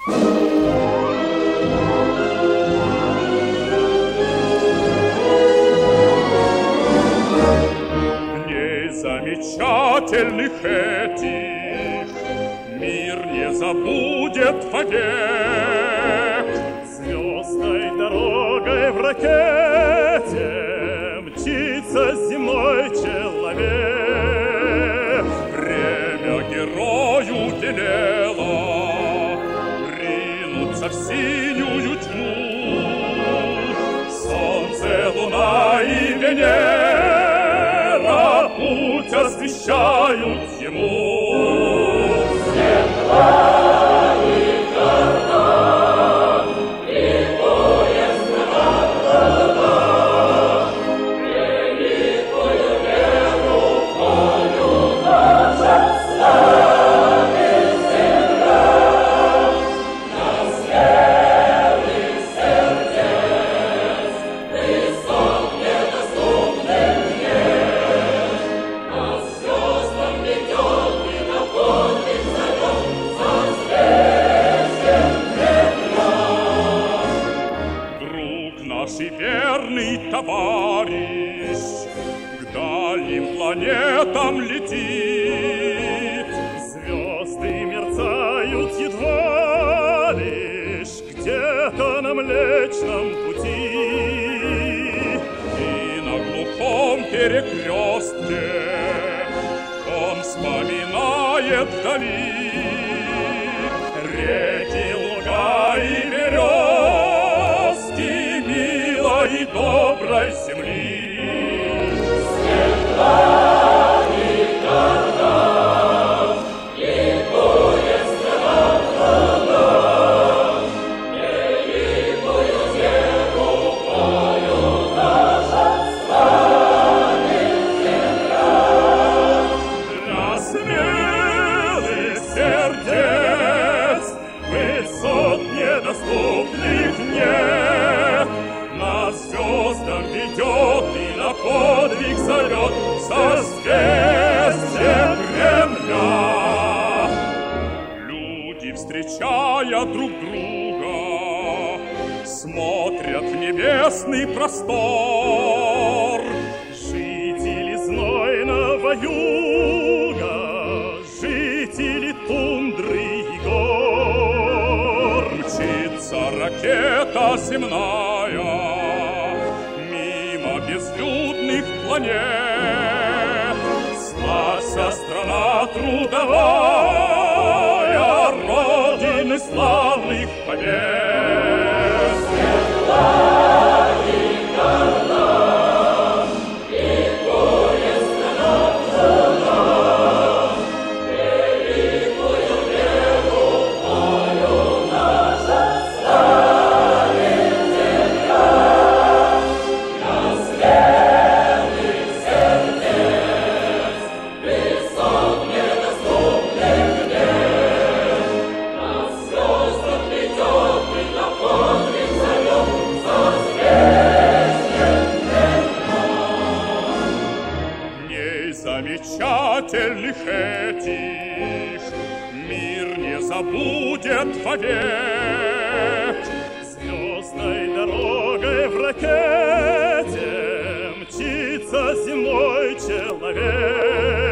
Замечательных этих мир не забудет вовек. Звездной дорогой в ракете мчится земной человек. Время герою велело ринуться в синюю тьму. Солнце, луна и Венера путь освещают ему. Светла и горда, и поезд на глазах, великую веру мою наша славит земля. Нас белых сердец высот недоступных нет. Нас звездам ведет и на подвиг зовет созвездием Кремля. Друг наш и верный товарищ к дальним планетам летит. Звезды мерцают едва лишь где-то на Млечном Пути. И на глухом перекрестке он вспоминает вдали реки, луга и березки милой и доброй земли. Светла и горда, и поезд на глазах, великую веру мою наша славит земля. Для смелых сердец высот недоступных нет. Нас звездам ведет и на подвиг зовет созвездие Кремля. Люди, встречая друг друга, смотрят в небесный простор. Жители знойного юга, жители тундры и гор. Мчится ракета земная мимо безлюдных планет. Славься, страна трудовая, родины славных побед. Светла и горда, и поезд на глазах, великую веру мою наша славит земля. Нас белых сердец высот недоступных нет. Нас звездам ведет и на подвиг зовет созвездием Кремля. Дней замечательных этих мир не забудет вовек. Звездной дорогой в ракете мчится земной человек.